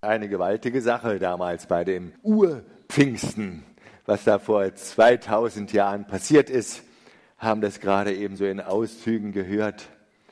Eine gewaltige Sache damals bei dem Urpfingsten, was da vor 2000 Jahren passiert ist, haben das gerade eben so in Auszügen gehört.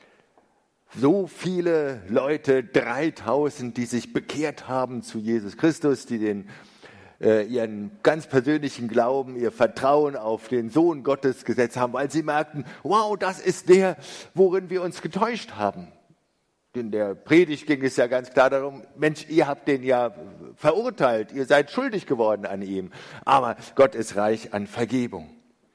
So viele Leute, 3000, die sich bekehrt haben zu Jesus Christus, die ihren ganz persönlichen Glauben, ihr Vertrauen auf den Sohn Gottes gesetzt haben, weil sie merkten, wow, das ist der, worin wir uns getäuscht haben. In der Predigt ging es ja ganz klar darum, Mensch, ihr habt den ja verurteilt, ihr seid schuldig geworden an ihm, aber Gott ist reich an Vergebung.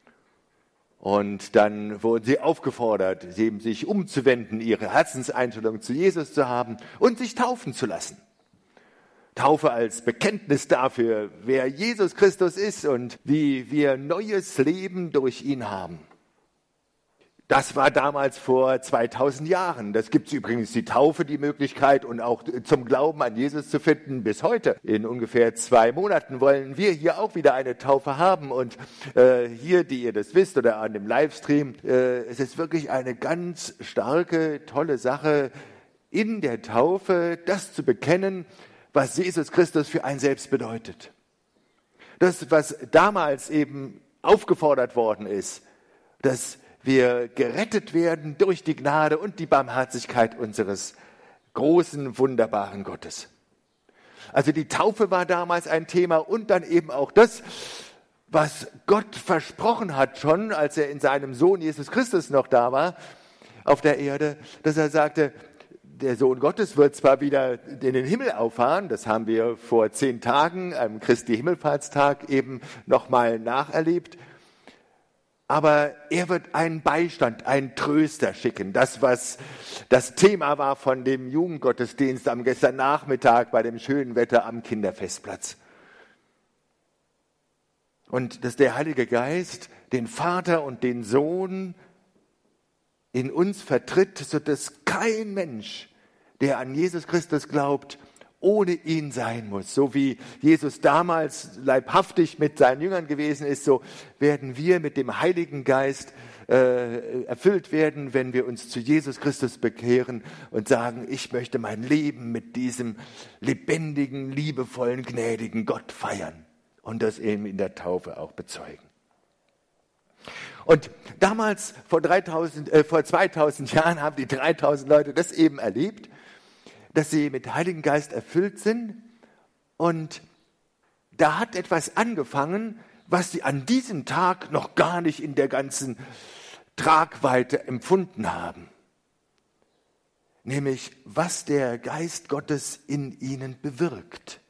Und dann wurden sie aufgefordert, sich umzuwenden, ihre Herzenseinstellung zu Jesus zu haben und sich taufen zu lassen. Taufe als Bekenntnis dafür, wer Jesus Christus ist und wie wir neues Leben durch ihn haben. Das war damals vor 2000 Jahren. Das gibt es übrigens, die Taufe, die Möglichkeit und auch zum Glauben an Jesus zu finden bis heute. In ungefähr 2 Monaten wollen wir hier auch wieder eine Taufe haben. Und hier, die ihr das wisst oder an dem Livestream, es ist wirklich eine ganz starke, tolle Sache, in der Taufe das zu bekennen, was Jesus Christus für einen selbst bedeutet. Das, was damals eben aufgefordert worden ist, dass wir gerettet werden durch die Gnade und die Barmherzigkeit unseres großen, wunderbaren Gottes. Also die Taufe war damals ein Thema und dann eben auch das, was Gott versprochen hat schon, als er in seinem Sohn Jesus Christus noch da war, auf der Erde, dass er sagte, der Sohn Gottes wird zwar wieder in den Himmel auffahren, das haben wir vor 10 Tagen, am Christi Himmelfahrtstag eben nochmal nacherlebt, aber er wird einen Beistand, einen Tröster schicken. Das, was das Thema war von dem Jugendgottesdienst am gestern Nachmittag bei dem schönen Wetter am Kinderfestplatz. Und dass der Heilige Geist den Vater und den Sohn in uns vertritt, sodass kein Mensch, der an Jesus Christus glaubt, ohne ihn sein muss. So wie Jesus damals leibhaftig mit seinen Jüngern gewesen ist, so werden wir mit dem Heiligen Geist erfüllt werden, wenn wir uns zu Jesus Christus bekehren und sagen, ich möchte mein Leben mit diesem lebendigen, liebevollen, gnädigen Gott feiern und das eben in der Taufe auch bezeugen. Und damals, vor 2000 Jahren, haben die 3000 Leute das eben erlebt, dass sie mit Heiligen Geist erfüllt sind. Und da hat etwas angefangen, was sie an diesem Tag noch gar nicht in der ganzen Tragweite empfunden haben. Nämlich, was der Geist Gottes in ihnen bewirkt.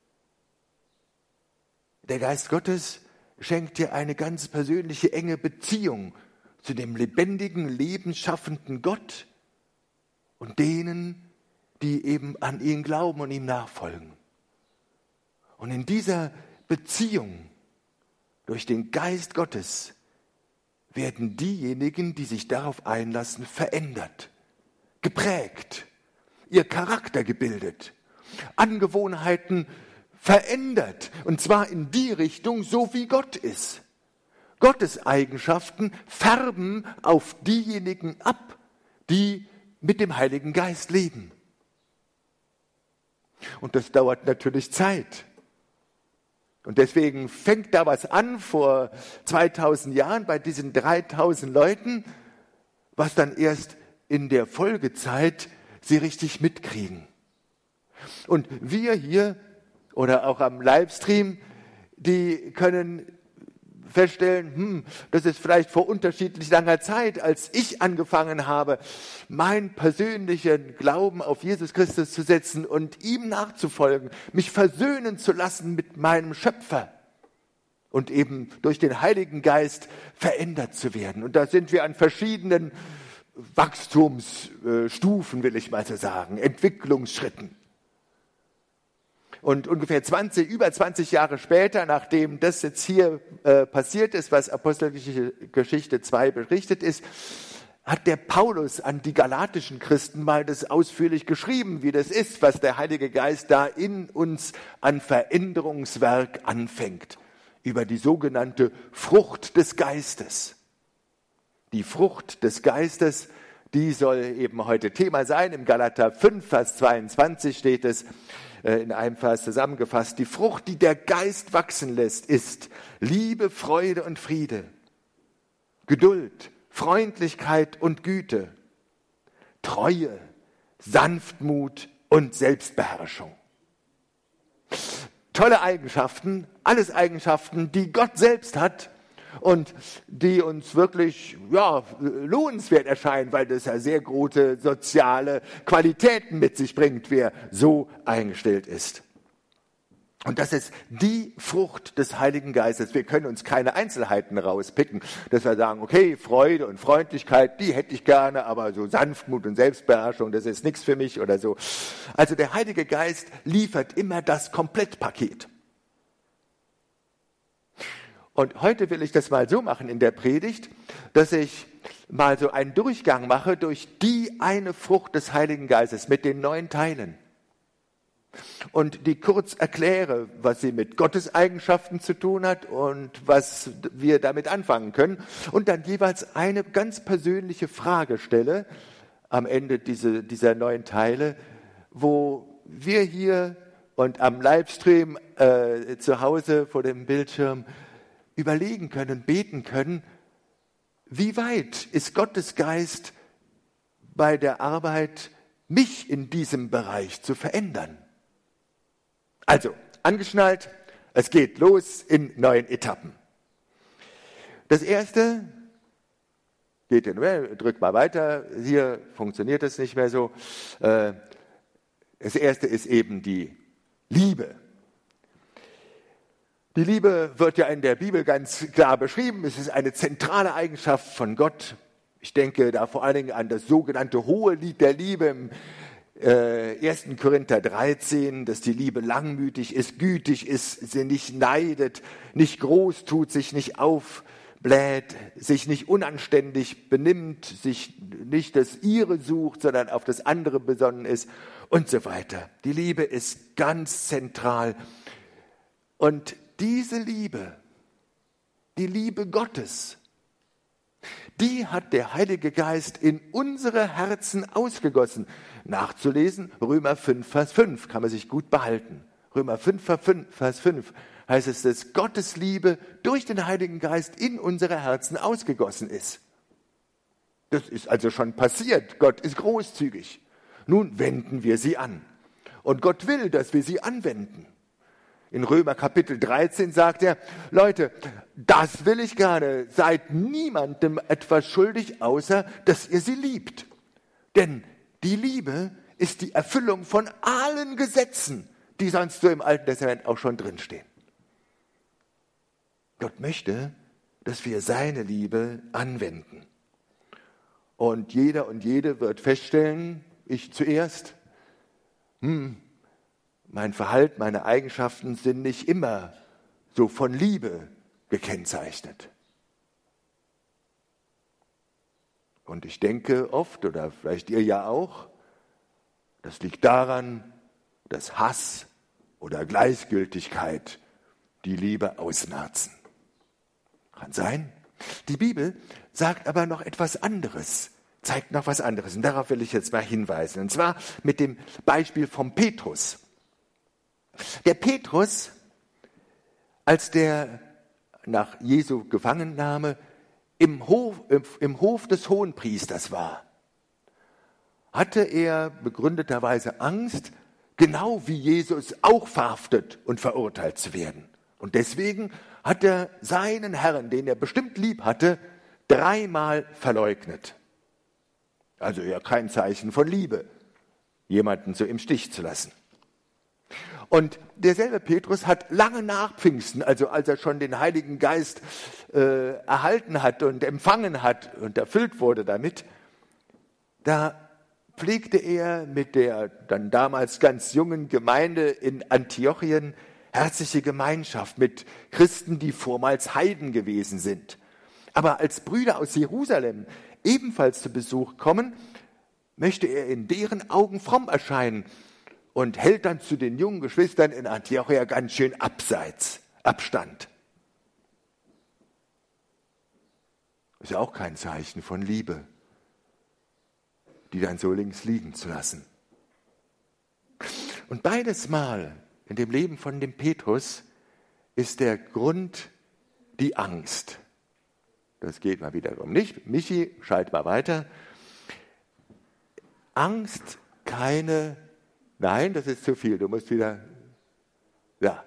Der Geist Gottes schenkt dir eine ganz persönliche, enge Beziehung zu dem lebendigen, lebensschaffenden Gott und denen, die eben an ihn glauben und ihm nachfolgen. Und in dieser Beziehung durch den Geist Gottes werden diejenigen, die sich darauf einlassen, verändert, geprägt, ihr Charakter gebildet, Angewohnheiten verändert, und zwar in die Richtung, so wie Gott ist. Gottes Eigenschaften färben auf diejenigen ab, die mit dem Heiligen Geist leben. Und das dauert natürlich Zeit. Und deswegen fängt da was an vor 2000 Jahren bei diesen 3000 Leuten, was dann erst in der Folgezeit sie richtig mitkriegen. Und wir hier oder auch am Livestream, die können feststellen, das ist vielleicht vor unterschiedlich langer Zeit, als ich angefangen habe, meinen persönlichen Glauben auf Jesus Christus zu setzen und ihm nachzufolgen, mich versöhnen zu lassen mit meinem Schöpfer und eben durch den Heiligen Geist verändert zu werden. Und da sind wir an verschiedenen Wachstumsstufen, will ich mal so sagen, Entwicklungsschritten. Und ungefähr über 20 Jahre später, nachdem das jetzt hier passiert ist, was Apostelgeschichte 2 berichtet ist, hat der Paulus an die galatischen Christen mal das ausführlich geschrieben, wie das ist, was der Heilige Geist da in uns an Veränderungswerk anfängt, über die sogenannte Frucht des Geistes. Die Frucht des Geistes, die soll eben heute Thema sein. Im Galater 5, Vers 22 steht es: in einem Vers zusammengefasst. Die Frucht, die der Geist wachsen lässt, ist Liebe, Freude und Friede, Geduld, Freundlichkeit und Güte, Treue, Sanftmut und Selbstbeherrschung. Tolle Eigenschaften, alles Eigenschaften, die Gott selbst hat und die uns wirklich lohnenswert erscheinen, weil das ja sehr große soziale Qualitäten mit sich bringt, wer so eingestellt ist. Und das ist die Frucht des Heiligen Geistes. Wir können uns keine Einzelheiten rauspicken, dass wir sagen, okay, Freude und Freundlichkeit, die hätte ich gerne, aber so Sanftmut und Selbstbeherrschung, das ist nichts für mich oder so. Also der Heilige Geist liefert immer das Komplettpaket. Und heute will ich das mal so machen in der Predigt, dass ich mal so einen Durchgang mache durch die eine Frucht des Heiligen Geistes mit den 9 Teilen. Und die kurz erkläre, was sie mit Gottes Eigenschaften zu tun hat und was wir damit anfangen können. Und dann jeweils eine ganz persönliche Frage stelle am Ende dieser 9 Teile, wo wir hier und am Livestream zu Hause vor dem Bildschirm überlegen können, beten können, wie weit ist Gottes Geist bei der Arbeit, mich in diesem Bereich zu verändern? Also, angeschnallt, es geht los in 9 Etappen. Das erste, drückt mal weiter, hier funktioniert das nicht mehr so. Das erste ist eben die Liebe. Die Liebe wird ja in der Bibel ganz klar beschrieben. Es ist eine zentrale Eigenschaft von Gott. Ich denke da vor allen Dingen an das sogenannte hohe Lied der Liebe im 1. Korinther 13, dass die Liebe langmütig ist, gütig ist, sie nicht neidet, nicht groß tut, sich nicht aufbläht, sich nicht unanständig benimmt, sich nicht das Ihre sucht, sondern auf das andere besonnen ist und so weiter. Die Liebe ist ganz zentral. Und diese Liebe, die Liebe Gottes, die hat der Heilige Geist in unsere Herzen ausgegossen. Nachzulesen, Römer 5, Vers 5, kann man sich gut behalten. Römer 5, Vers 5 heißt es, dass Gottes Liebe durch den Heiligen Geist in unsere Herzen ausgegossen ist. Das ist also schon passiert. Gott ist großzügig. Nun wenden wir sie an. Und Gott will, dass wir sie anwenden. In Römer Kapitel 13 sagt er, Leute, das will ich gerne, seid niemandem etwas schuldig, außer dass ihr sie liebt. Denn die Liebe ist die Erfüllung von allen Gesetzen, die sonst so im Alten Testament auch schon drinstehen. Gott möchte, dass wir seine Liebe anwenden. Und jeder und jede wird feststellen, ich zuerst, mein Verhalten, meine Eigenschaften sind nicht immer so von Liebe gekennzeichnet. Und ich denke oft, oder vielleicht ihr ja auch, das liegt daran, dass Hass oder Gleichgültigkeit die Liebe ausmerzen. Kann sein. Die Bibel sagt aber noch etwas anderes, zeigt noch was anderes. Und darauf will ich jetzt mal hinweisen. Und zwar mit dem Beispiel vom Petrus. Der Petrus, als der nach Jesu Gefangennahme im Hof des Hohenpriesters war, hatte er begründeterweise Angst, genau wie Jesus auch verhaftet und verurteilt zu werden. Und deswegen hat er seinen Herrn, den er bestimmt lieb hatte, 3-mal verleugnet. Also ja kein Zeichen von Liebe, jemanden so im Stich zu lassen. Und derselbe Petrus hat lange nach Pfingsten, also als er schon den Heiligen Geist erhalten hat und empfangen hat und erfüllt wurde damit, da pflegte er mit der dann damals ganz jungen Gemeinde in Antiochien herzliche Gemeinschaft mit Christen, die vormals Heiden gewesen sind. Aber als Brüder aus Jerusalem ebenfalls zu Besuch kommen, möchte er in deren Augen fromm erscheinen und hält dann zu den jungen Geschwistern in Antiochia ganz schön Abstand. Ist ja auch kein Zeichen von Liebe, die dann so links liegen zu lassen. Und beides Mal in dem Leben von dem Petrus ist der Grund die Angst. Das geht mal wiederum nicht. Michi, schalt mal weiter. Angst, nein, das ist zu viel, du musst wieder, ja.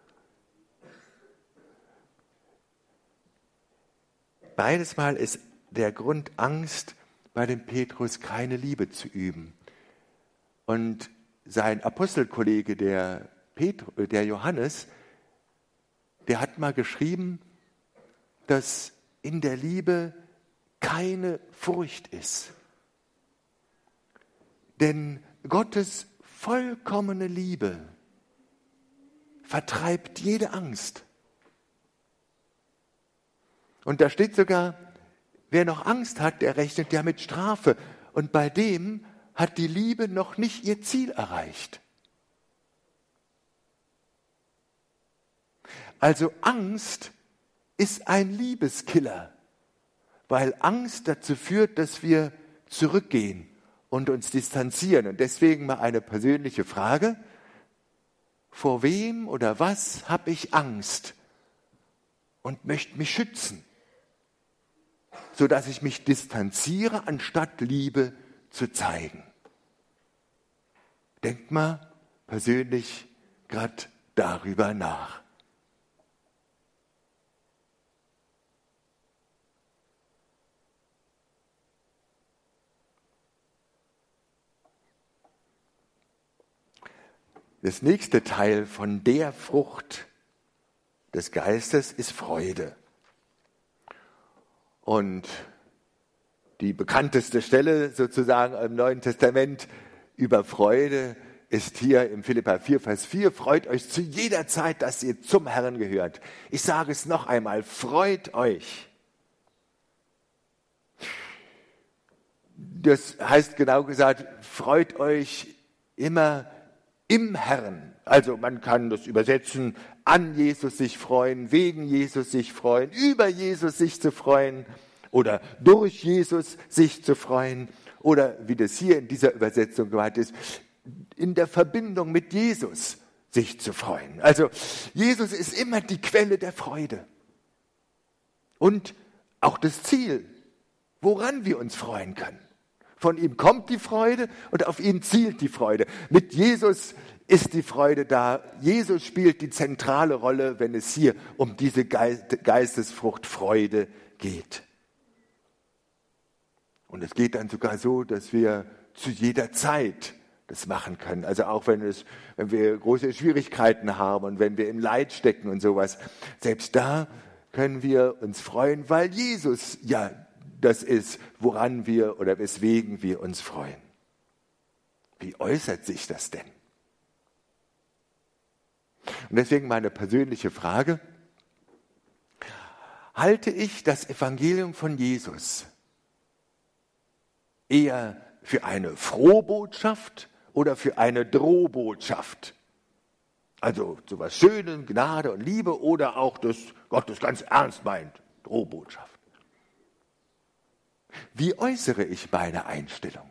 Beides Mal ist der Grund Angst, bei dem Petrus keine Liebe zu üben. Und sein Apostelkollege, der Johannes, der hat mal geschrieben, dass in der Liebe keine Furcht ist. Denn Gottes vollkommene Liebe vertreibt jede Angst. Und da steht sogar, wer noch Angst hat, der rechnet ja mit Strafe. Und bei dem hat die Liebe noch nicht ihr Ziel erreicht. Also Angst ist ein Liebeskiller, weil Angst dazu führt, dass wir zurückgehen und uns distanzieren. Und deswegen mal eine persönliche Frage: Vor wem oder was habe ich Angst und möchte mich schützen, sodass ich mich distanziere, anstatt Liebe zu zeigen? Denkt mal persönlich gerade darüber nach. Das nächste Teil von der Frucht des Geistes ist Freude. Und die bekannteste Stelle sozusagen im Neuen Testament über Freude ist hier im Philipper 4, Vers 4. Freut euch zu jeder Zeit, dass ihr zum Herrn gehört. Ich sage es noch einmal, freut euch. Das heißt genau gesagt, freut euch immer im Herrn. Also man kann das übersetzen, an Jesus sich freuen, wegen Jesus sich freuen, über Jesus sich zu freuen oder durch Jesus sich zu freuen oder wie das hier in dieser Übersetzung gemeint ist, in der Verbindung mit Jesus sich zu freuen. Also Jesus ist immer die Quelle der Freude und auch das Ziel, woran wir uns freuen können. Von ihm kommt die Freude und auf ihn zielt die Freude. Mit Jesus ist die Freude da. Jesus spielt die zentrale Rolle, wenn es hier um diese Geistesfrucht Freude geht. Und es geht dann sogar so, dass wir zu jeder Zeit das machen können. Also auch wenn wir große Schwierigkeiten haben und wenn wir im Leid stecken und sowas. Selbst da können wir uns freuen, weil Jesus ja das ist, woran wir oder weswegen wir uns freuen. Wie äußert sich das denn? Und deswegen meine persönliche Frage: Halte ich das Evangelium von Jesus eher für eine Frohbotschaft oder für eine Drohbotschaft? Also sowas Schönes, Gnade und Liebe, oder auch, dass Gott das ganz ernst meint, Drohbotschaft. Wie äußere ich meine Einstellung?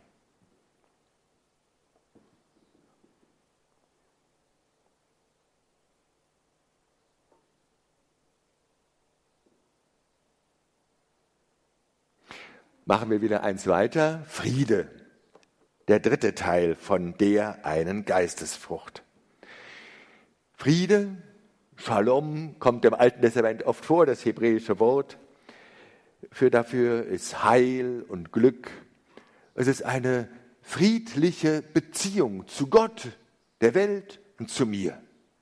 Machen wir wieder eins weiter. Friede, der dritte Teil von der einen Geistesfrucht. Friede, Shalom, kommt im Alten Testament oft vor, das hebräische Wort dafür ist Heil und Glück. Es ist eine friedliche Beziehung zu Gott, der Welt und zu mir.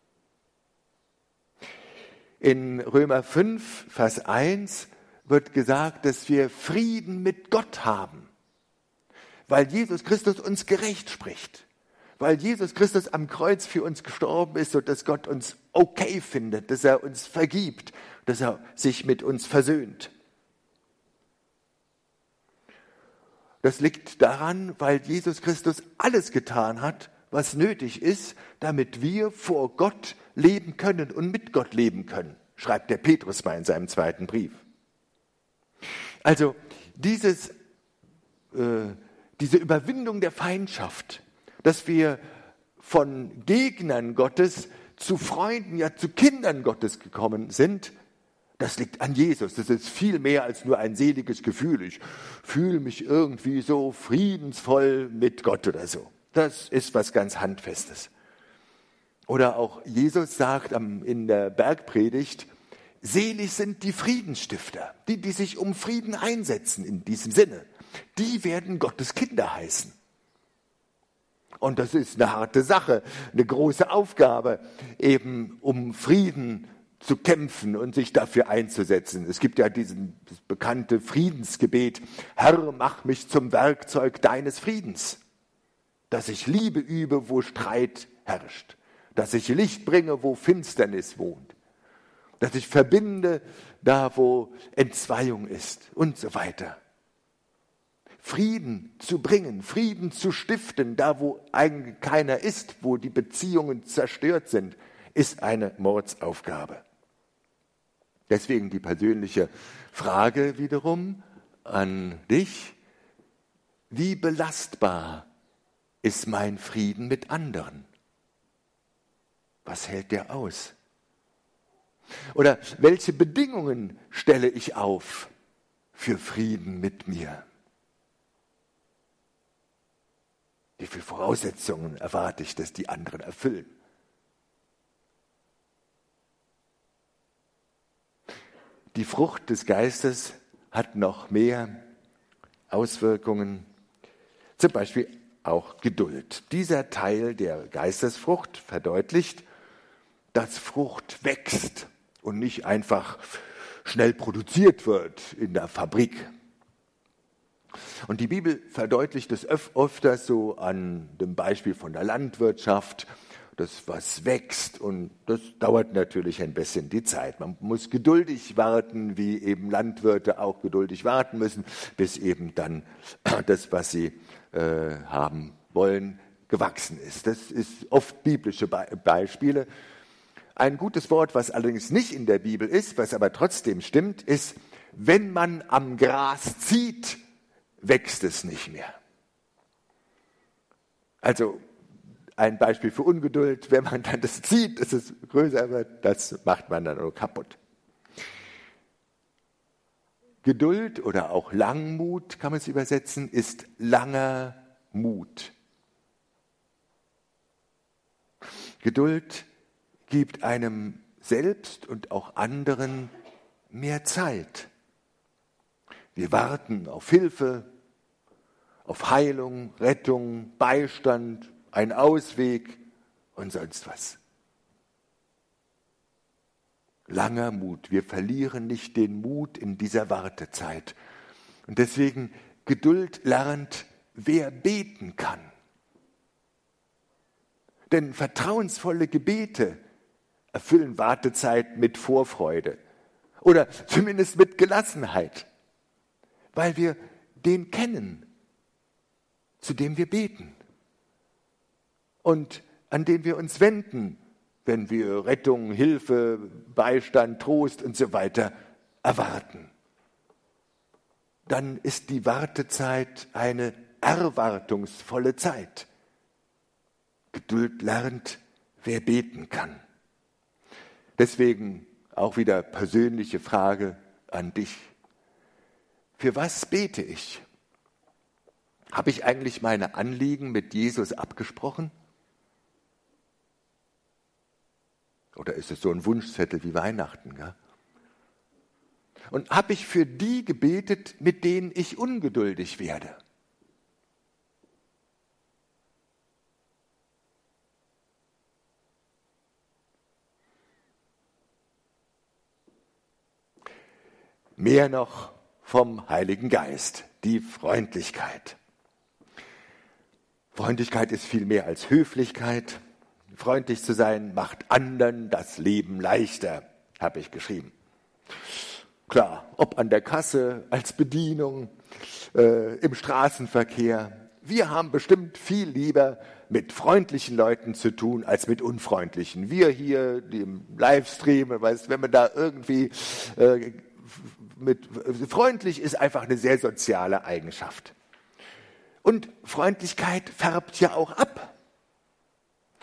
In Römer 5, Vers 1 wird gesagt, dass wir Frieden mit Gott haben, weil Jesus Christus uns gerecht spricht, weil Jesus Christus am Kreuz für uns gestorben ist und dass Gott uns okay findet, dass er uns vergibt, dass er sich mit uns versöhnt. Das liegt daran, weil Jesus Christus alles getan hat, was nötig ist, damit wir vor Gott leben können und mit Gott leben können, schreibt der Petrus mal in seinem zweiten Brief. Also diese Überwindung der Feindschaft, dass wir von Gegnern Gottes zu Freunden, ja zu Kindern Gottes gekommen sind, das liegt an Jesus. Das ist viel mehr als nur ein seliges Gefühl. Ich fühle mich irgendwie so friedensvoll mit Gott oder so. Das ist was ganz Handfestes. Oder auch Jesus sagt in der Bergpredigt, selig sind die Friedensstifter, die sich um Frieden einsetzen in diesem Sinne. Die werden Gottes Kinder heißen. Und das ist eine harte Sache, eine große Aufgabe, eben um Frieden zu kämpfen und sich dafür einzusetzen. Es gibt ja das bekannte Friedensgebet, Herr, mach mich zum Werkzeug deines Friedens, dass ich Liebe übe, wo Streit herrscht, dass ich Licht bringe, wo Finsternis wohnt, dass ich verbinde, da wo Entzweiung ist und so weiter. Frieden zu bringen, Frieden zu stiften, da wo eigentlich keiner ist, wo die Beziehungen zerstört sind, ist eine Mordsaufgabe. Deswegen die persönliche Frage wiederum an dich: Wie belastbar ist mein Frieden mit anderen? Was hält der aus? Oder welche Bedingungen stelle ich auf für Frieden mit mir? Wie viele Voraussetzungen erwarte ich, dass die anderen erfüllen? Die Frucht des Geistes hat noch mehr Auswirkungen, zum Beispiel auch Geduld. Dieser Teil der Geistesfrucht verdeutlicht, dass Frucht wächst und nicht einfach schnell produziert wird in der Fabrik. Und die Bibel verdeutlicht es öfter so an dem Beispiel von der Landwirtschaft, das was wächst, und das dauert natürlich ein bisschen die Zeit. Man muss geduldig warten, wie eben Landwirte auch geduldig warten müssen, bis eben dann das, was sie haben wollen, gewachsen ist. Das ist oft biblische Beispiele. Ein gutes Wort, was allerdings nicht in der Bibel ist, was aber trotzdem stimmt, ist, wenn man am Gras zieht, wächst es nicht mehr. Also ein Beispiel für Ungeduld, wenn man dann das zieht, dass es größer wird, das macht man dann nur kaputt. Geduld oder auch Langmut, kann man es übersetzen, ist langer Mut. Geduld gibt einem selbst und auch anderen mehr Zeit. Wir warten auf Hilfe, auf Heilung, Rettung, Beistand, einen Ausweg und sonst was. Langer Mut. Wir verlieren nicht den Mut in dieser Wartezeit. Und deswegen Geduld lernt, wer beten kann. Denn vertrauensvolle Gebete erfüllen Wartezeit mit Vorfreude oder zumindest mit Gelassenheit, weil wir den kennen, zu dem wir beten und an den wir uns wenden, wenn wir Rettung, Hilfe, Beistand, Trost und so weiter erwarten. Dann ist die Wartezeit eine erwartungsvolle Zeit. Geduld lernt, wer beten kann. Deswegen auch wieder persönliche Frage an dich. Für was bete ich? Habe ich eigentlich meine Anliegen mit Jesus abgesprochen? Oder ist es so ein Wunschzettel wie Weihnachten? Gell? Und habe ich für die gebetet, mit denen ich ungeduldig werde? Mehr noch vom Heiligen Geist, die Freundlichkeit. Freundlichkeit ist viel mehr als Höflichkeit. Freundlich zu sein macht anderen das Leben leichter, habe ich geschrieben. Klar, ob an der Kasse, als Bedienung, im Straßenverkehr. Wir haben bestimmt viel lieber mit freundlichen Leuten zu tun, als mit unfreundlichen. Wir hier, die im Livestream, wenn man da irgendwie freundlich ist, einfach eine sehr soziale Eigenschaft. Und Freundlichkeit färbt ja auch ab.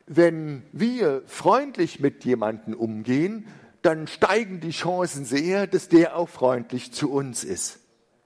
wenn wir freundlich mit jemandem umgehen, dann steigen die Chancen sehr, dass der auch freundlich zu uns ist.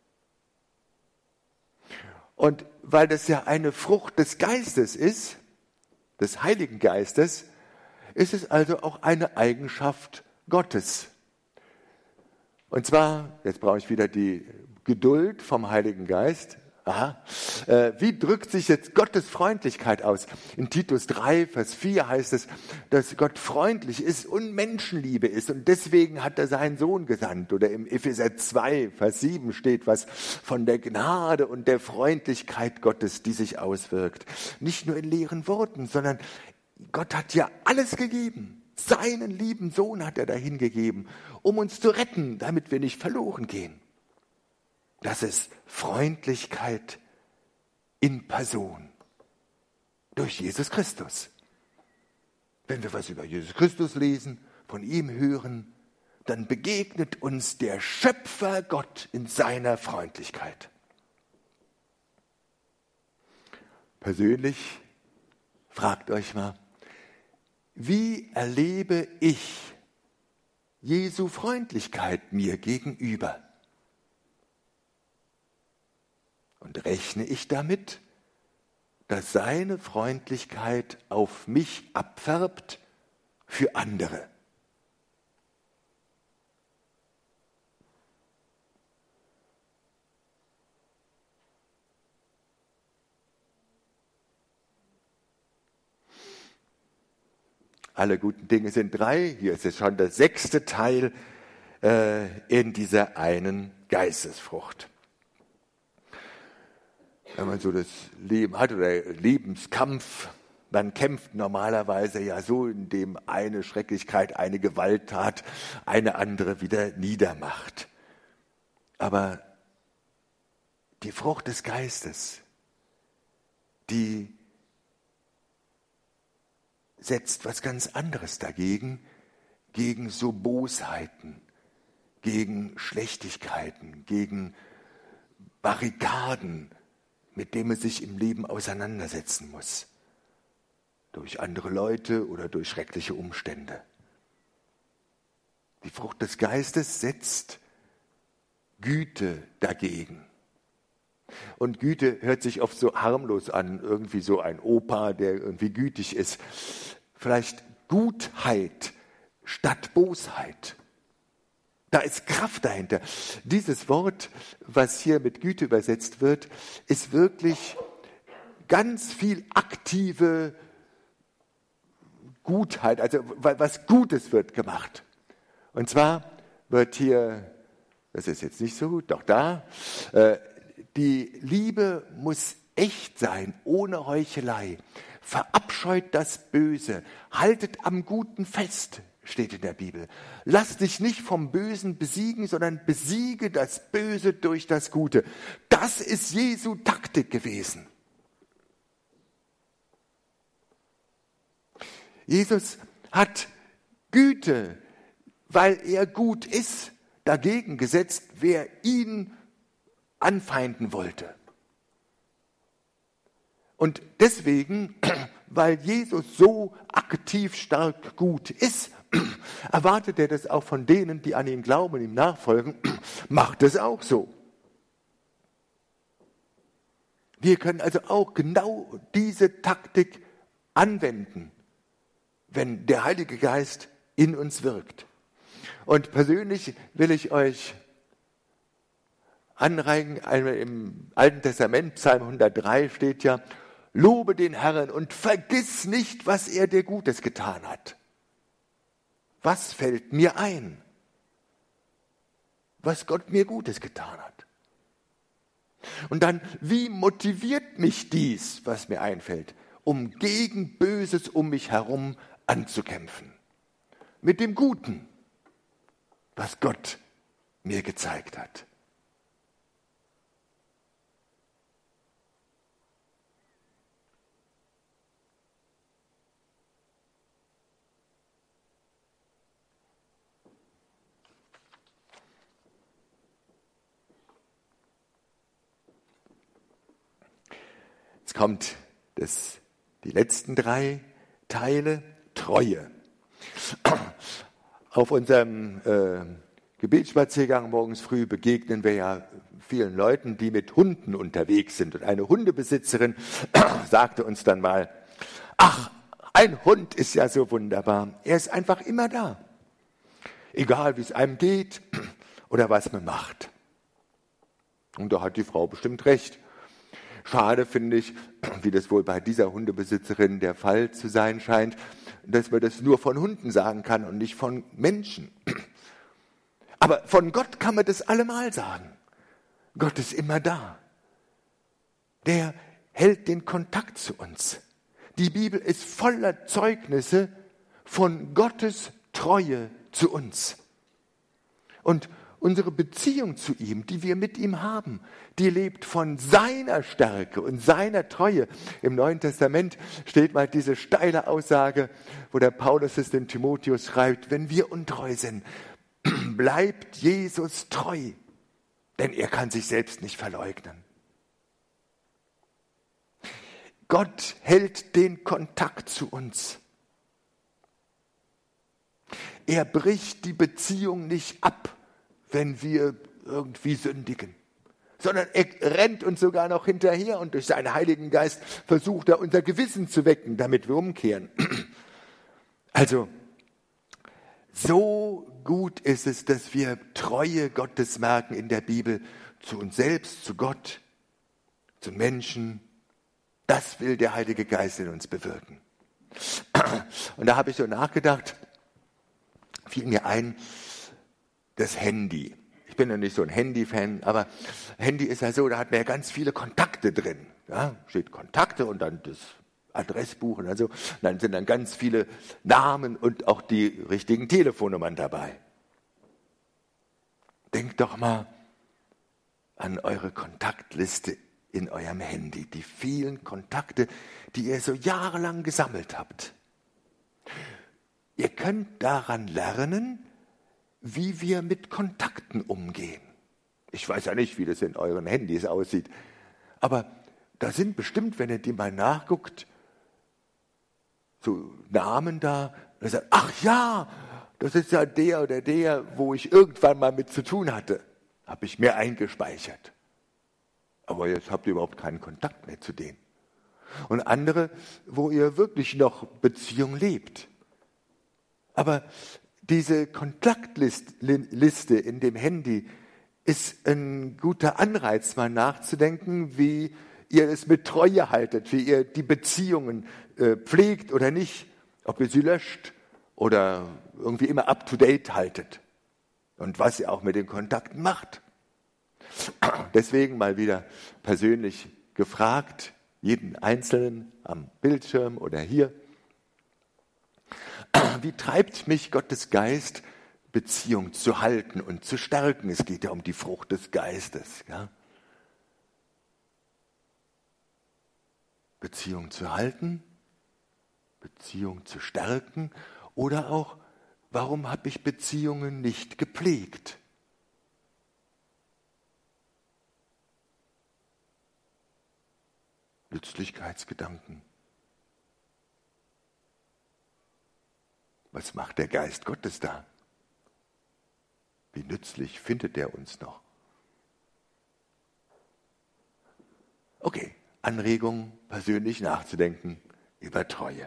Und weil das ja eine Frucht des Geistes ist, des Heiligen Geistes, ist es also auch eine Eigenschaft Gottes. Und zwar, jetzt brauche ich wieder die Geduld vom Heiligen Geist. Wie drückt sich jetzt Gottes Freundlichkeit aus? In Titus 3, Vers 4 heißt es, dass Gott freundlich ist und Menschenliebe ist und deswegen hat er seinen Sohn gesandt. Oder im Epheser 2, Vers 7 steht was von der Gnade und der Freundlichkeit Gottes, die sich auswirkt. Nicht nur in leeren Worten, sondern Gott hat ja alles gegeben. Seinen lieben Sohn hat er dahin gegeben, um uns zu retten, damit wir nicht verloren gehen. Das ist Freundlichkeit in Person durch Jesus Christus. Wenn wir was über Jesus Christus lesen, von ihm hören, dann begegnet uns der Schöpfer Gott in seiner Freundlichkeit. Persönlich, fragt euch mal, wie erlebe ich Jesu Freundlichkeit mir gegenüber? Und rechne ich damit, dass seine Freundlichkeit auf mich abfärbt für andere? Alle guten Dinge sind drei. Hier ist es schon der 6. Teil in dieser einen Geistesfrucht. Wenn man so das Leben hat oder Lebenskampf, man kämpft normalerweise ja so, indem eine Schrecklichkeit, eine Gewalttat eine andere wieder niedermacht. Aber die Frucht des Geistes, die setzt was ganz anderes dagegen, gegen so Bosheiten, gegen Schlechtigkeiten, gegen Barrikaden, mit denen man sich im Leben auseinandersetzen muss. Durch andere Leute oder durch schreckliche Umstände. Die Frucht des Geistes setzt Güte dagegen. Und Güte hört sich oft so harmlos an, irgendwie so ein Opa, der irgendwie gütig ist. Vielleicht Gutheit statt Bosheit. Da ist Kraft dahinter. Dieses Wort, was hier mit Güte übersetzt wird, ist wirklich ganz viel aktive Gutheit, also was Gutes wird gemacht. Und zwar wird hier, das ist jetzt nicht so gut, doch da, die Liebe muss echt sein, ohne Heuchelei. Verabscheut das Böse, haltet am Guten fest, steht in der Bibel. Lass dich nicht vom Bösen besiegen, sondern besiege das Böse durch das Gute. Das ist Jesu Taktik gewesen. Jesus hat Güte, weil er gut ist, dagegen gesetzt, wer ihn anfeinden wollte. Und deswegen, weil Jesus so aktiv, stark, gut ist, erwartet er das auch von denen, die an ihn glauben und ihm nachfolgen, macht es auch so. Wir können also auch genau diese Taktik anwenden, wenn der Heilige Geist in uns wirkt. Und persönlich will ich euch anreigen, im Alten Testament, Psalm 103 steht ja, lobe den Herrn und vergiss nicht, was er dir Gutes getan hat. Was fällt mir ein? Was Gott mir Gutes getan hat. Und dann, wie motiviert mich dies, was mir einfällt, um gegen Böses um mich herum anzukämpfen? Mit dem Guten, was Gott mir gezeigt hat. Jetzt kommt die letzten 3 Teile Treue. Auf unserem Gebetsspaziergang morgens früh begegnen wir ja vielen Leuten, die mit Hunden unterwegs sind. Und eine Hundebesitzerin sagte uns dann mal, ach, ein Hund ist ja so wunderbar. Er ist einfach immer da. Egal, wie es einem geht oder was man macht. Und da hat die Frau bestimmt recht. Schade finde ich, wie das wohl bei dieser Hundebesitzerin der Fall zu sein scheint, dass man das nur von Hunden sagen kann und nicht von Menschen. Aber von Gott kann man das allemal sagen. Gott ist immer da. Der hält den Kontakt zu uns. Die Bibel ist voller Zeugnisse von Gottes Treue zu uns. Und unsere Beziehung zu ihm, die wir mit ihm haben, die lebt von seiner Stärke und seiner Treue. Im Neuen Testament steht mal diese steile Aussage, wo der Paulus es dem Timotheus schreibt, wenn wir untreu sind, bleibt Jesus treu, denn er kann sich selbst nicht verleugnen. Gott hält den Kontakt zu uns. Er bricht die Beziehung nicht ab, wenn wir irgendwie sündigen, sondern er rennt uns sogar noch hinterher und durch seinen Heiligen Geist versucht er, unser Gewissen zu wecken, damit wir umkehren. Also, so gut ist es, dass wir Treue Gottes merken in der Bibel, zu uns selbst, zu Gott, zu Menschen. Das will der Heilige Geist in uns bewirken. Und da habe ich so nachgedacht, fiel mir ein, das Handy. Ich bin ja nicht so ein Handy-Fan, aber Handy ist ja so, da hat man ja ganz viele Kontakte drin. Ja, steht Kontakte und dann das Adressbuch und also, dann sind dann ganz viele Namen und auch die richtigen Telefonnummern dabei. Denkt doch mal an eure Kontaktliste in eurem Handy, die vielen Kontakte, die ihr so jahrelang gesammelt habt. Ihr könnt daran lernen, wie wir mit Kontakten umgehen. Ich weiß ja nicht, wie das in euren Handys aussieht, aber da sind bestimmt, wenn ihr die mal nachguckt, so Namen da, und ihr sagt, ach ja, das ist ja der oder der, wo ich irgendwann mal mit zu tun hatte, habe ich mir eingespeichert. Aber jetzt habt ihr überhaupt keinen Kontakt mehr zu denen. Und andere, wo ihr wirklich noch Beziehung lebt. Aber diese Kontaktliste in dem Handy ist ein guter Anreiz, mal nachzudenken, wie ihr es mit Treue haltet, wie ihr die Beziehungen pflegt oder nicht, ob ihr sie löscht oder irgendwie immer up-to-date haltet und was ihr auch mit den Kontakten macht. Deswegen mal wieder persönlich gefragt, jeden Einzelnen am Bildschirm oder hier, wie treibt mich Gottes Geist, Beziehung zu halten und zu stärken? Es geht ja um die Frucht des Geistes. Ja? Beziehung zu halten, Beziehung zu stärken oder auch, warum habe ich Beziehungen nicht gepflegt? Nützlichkeitsgedanken. Was macht der Geist Gottes da? Wie nützlich findet er uns noch? Okay, Anregung, persönlich nachzudenken über Treue.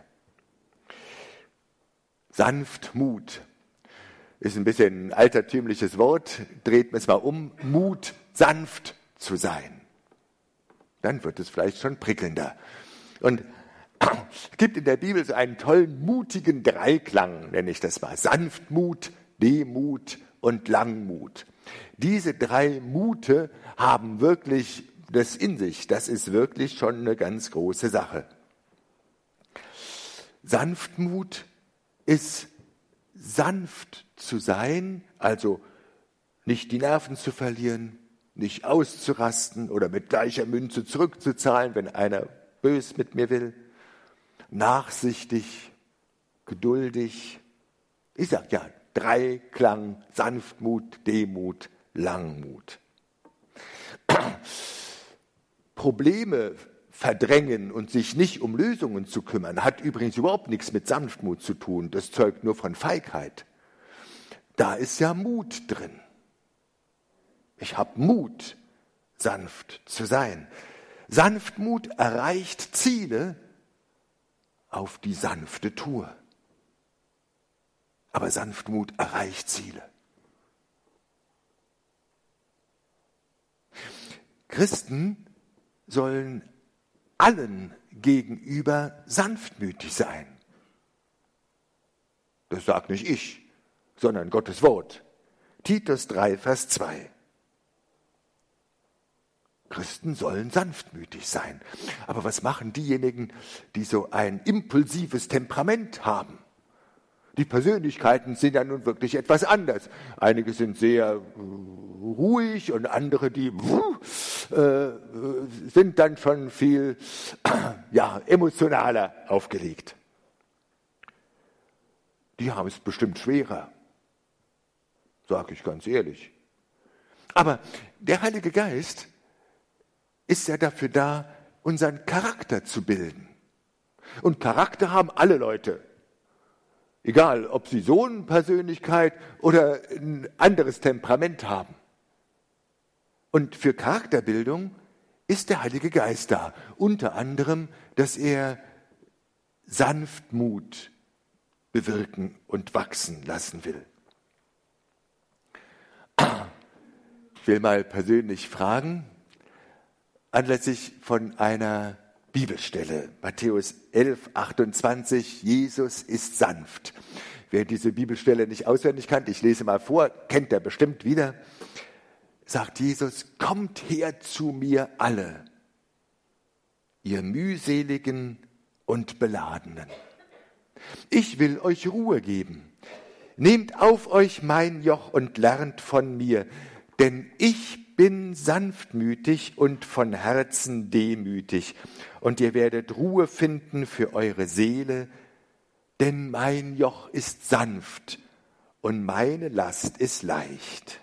Sanftmut ist ein bisschen ein altertümliches Wort. Dreht man es mal um. Mut, sanft zu sein. Dann wird es vielleicht schon prickelnder. Und es gibt in der Bibel so einen tollen, mutigen Dreiklang, nenne ich das mal. Sanftmut, Demut und Langmut. Diese drei Mute haben wirklich das in sich. Das ist wirklich schon eine ganz große Sache. Sanftmut ist sanft zu sein, also nicht die Nerven zu verlieren, nicht auszurasten oder mit gleicher Münze zurückzuzahlen, wenn einer bös mit mir will. Nachsichtig, geduldig. Ich sage ja, Dreiklang, Sanftmut, Demut, Langmut. Probleme verdrängen und sich nicht um Lösungen zu kümmern, hat übrigens überhaupt nichts mit Sanftmut zu tun. Das zeugt nur von Feigheit. Da ist ja Mut drin. Ich habe Mut, sanft zu sein. Sanftmut erreicht Ziele auf die sanfte Tour. Aber Sanftmut erreicht Ziele. Christen sollen allen gegenüber sanftmütig sein. Das sagt nicht ich, sondern Gottes Wort. Titus 3, Vers 2. Christen sollen sanftmütig sein. Aber was machen diejenigen, die so ein impulsives Temperament haben? Die Persönlichkeiten sind ja nun wirklich etwas anders. Einige sind sehr ruhig und andere, die sind dann schon viel emotionaler aufgelegt. Die haben es bestimmt schwerer, sage ich ganz ehrlich. Aber der Heilige Geist ist ja dafür da, unseren Charakter zu bilden. Und Charakter haben alle Leute. Egal, ob sie so eine Persönlichkeit oder ein anderes Temperament haben. Und für Charakterbildung ist der Heilige Geist da. Unter anderem, dass er Sanftmut bewirken und wachsen lassen will. Ich will mal persönlich fragen, anlässlich von einer Bibelstelle, Matthäus 11, 28, Jesus ist sanft. Wer diese Bibelstelle nicht auswendig kennt, ich lese mal vor, kennt er bestimmt wieder, sagt Jesus, kommt her zu mir alle, ihr mühseligen und Beladenen. Ich will euch Ruhe geben. Nehmt auf euch mein Joch und lernt von mir, denn ich bin sanftmütig und von Herzen demütig, und ihr werdet Ruhe finden für eure Seele, denn mein Joch ist sanft und meine Last ist leicht.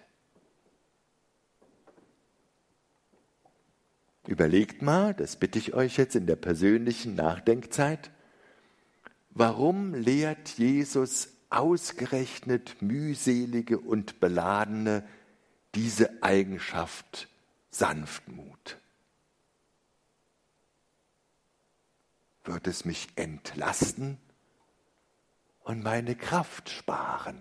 Überlegt mal, das bitte ich euch jetzt in der persönlichen Nachdenkzeit, warum lehrt Jesus ausgerechnet mühselige und Beladene diese Eigenschaft Sanftmut? Wird es mich entlasten und meine Kraft sparen?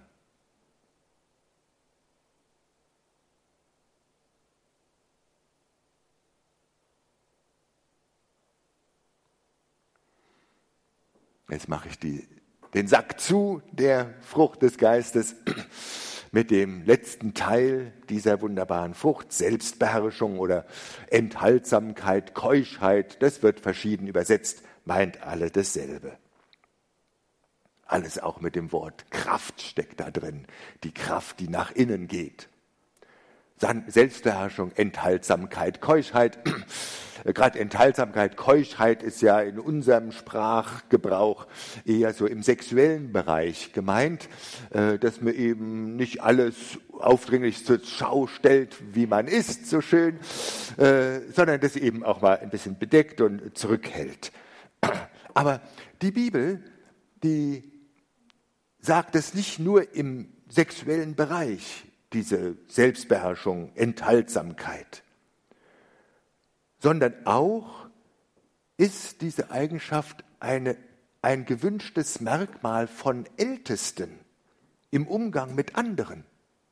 Jetzt mache ich den Sack zu, der Frucht des Geistes, mit dem letzten Teil dieser wunderbaren Frucht, Selbstbeherrschung oder Enthaltsamkeit, Keuschheit, das wird verschieden übersetzt, meint alle dasselbe. Alles auch mit dem Wort Kraft steckt da drin, die Kraft, die nach innen geht. Selbstbeherrschung, Enthaltsamkeit, Keuschheit. Gerade Enthaltsamkeit, Keuschheit ist ja in unserem Sprachgebrauch eher so im sexuellen Bereich gemeint, dass man eben nicht alles aufdringlich zur Schau stellt, wie man ist, so schön, sondern das eben auch mal ein bisschen bedeckt und zurückhält. Aber die Bibel, die sagt es nicht nur im sexuellen Bereich, diese Selbstbeherrschung, Enthaltsamkeit, sondern auch ist diese Eigenschaft ein gewünschtes Merkmal von Ältesten im Umgang mit anderen.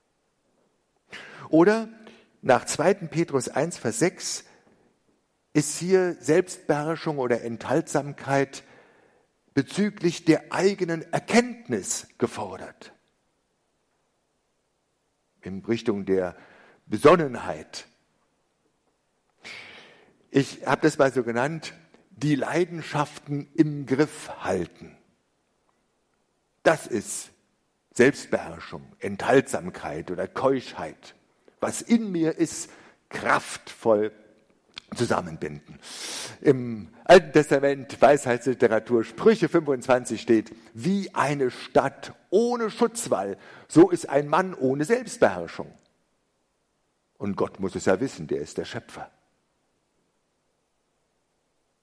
Oder nach 2. Petrus 1, Vers 6 ist hier Selbstbeherrschung oder Enthaltsamkeit bezüglich der eigenen Erkenntnis gefordert. In Richtung der Besonnenheit. Ich habe das mal so genannt, die Leidenschaften im Griff halten. Das ist Selbstbeherrschung, Enthaltsamkeit oder Keuschheit. Was in mir ist, kraftvoll zusammenbinden. Im Alten Testament, Weisheitsliteratur, Sprüche 25 steht, wie eine Stadt ohne Schutzwall, so ist ein Mann ohne Selbstbeherrschung. Und Gott muss es ja wissen, der ist der Schöpfer.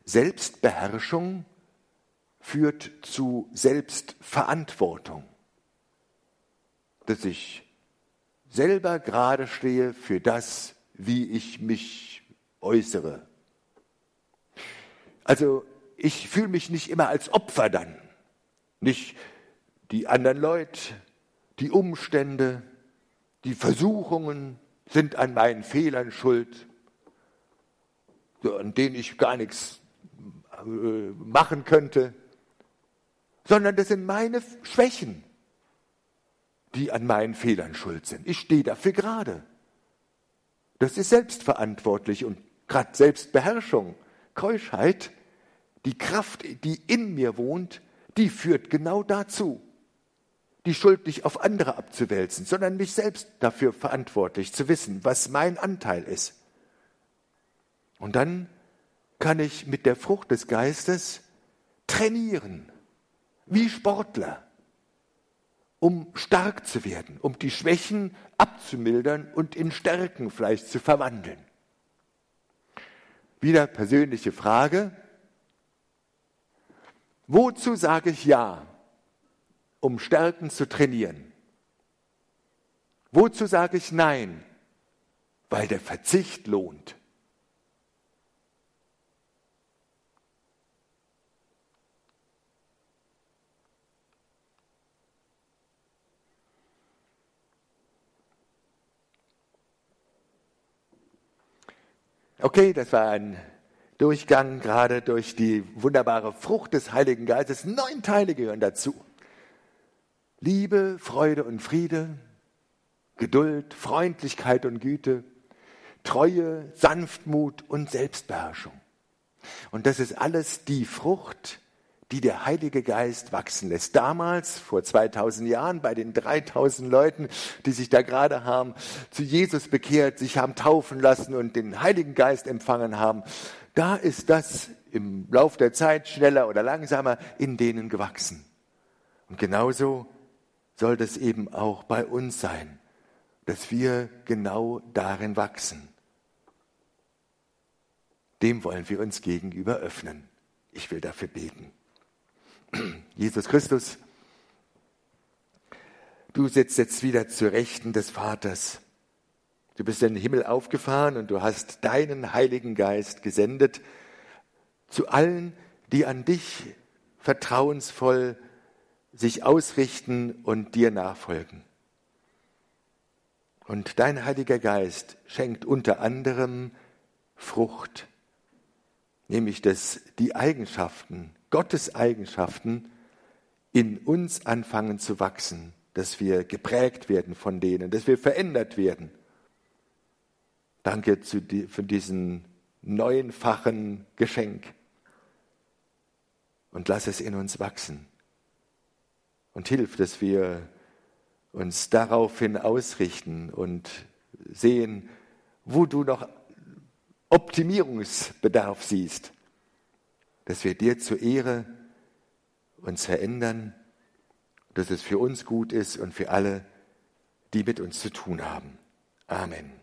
Selbstbeherrschung führt zu Selbstverantwortung. Dass ich selber gerade stehe für das, wie ich mich äußere. Also ich fühle mich nicht immer als Opfer dann. Nicht die anderen Leute, die Umstände, die Versuchungen sind an meinen Fehlern schuld, an denen ich gar nichts machen könnte, sondern das sind meine Schwächen, die an meinen Fehlern schuld sind. Ich stehe dafür gerade. Das ist selbstverantwortlich und gerade Selbstbeherrschung, Keuschheit, die Kraft, die in mir wohnt, die führt genau dazu, die Schuld nicht auf andere abzuwälzen, sondern mich selbst dafür verantwortlich zu wissen, was mein Anteil ist. Und dann kann ich mit der Frucht des Geistes trainieren, wie Sportler, um stark zu werden, um die Schwächen abzumildern und in Stärken vielleicht zu verwandeln. Wieder persönliche Frage. Wozu sage ich Ja, um Stärken zu trainieren? Wozu sage ich Nein, weil der Verzicht lohnt? Okay, das war ein Durchgang gerade durch die wunderbare Frucht des Heiligen Geistes. 9 Teile gehören dazu. Liebe, Freude und Friede, Geduld, Freundlichkeit und Güte, Treue, Sanftmut und Selbstbeherrschung. Und das ist alles die Frucht, die der Heilige Geist wachsen lässt. Damals, vor 2000 Jahren, bei den 3000 Leuten, die sich da gerade haben zu Jesus bekehrt, sich haben taufen lassen und den Heiligen Geist empfangen haben, da ist das im Lauf der Zeit schneller oder langsamer in denen gewachsen. Und genauso soll das eben auch bei uns sein, dass wir genau darin wachsen. Dem wollen wir uns gegenüber öffnen. Ich will dafür beten. Jesus Christus, du sitzt jetzt wieder zur Rechten des Vaters. Du bist in den Himmel aufgefahren und du hast deinen Heiligen Geist gesendet zu allen, die an dich vertrauensvoll sich ausrichten und dir nachfolgen. Und dein Heiliger Geist schenkt unter anderem Frucht, nämlich dass die Eigenschaften, Gottes Eigenschaften in uns anfangen zu wachsen, dass wir geprägt werden von denen, dass wir verändert werden. Danke für diesen neunfachen Geschenk und lass es in uns wachsen und hilf, dass wir uns daraufhin ausrichten und sehen, wo du noch Optimierungsbedarf siehst, dass wir dir zur Ehre uns verändern, dass es für uns gut ist und für alle, die mit uns zu tun haben. Amen.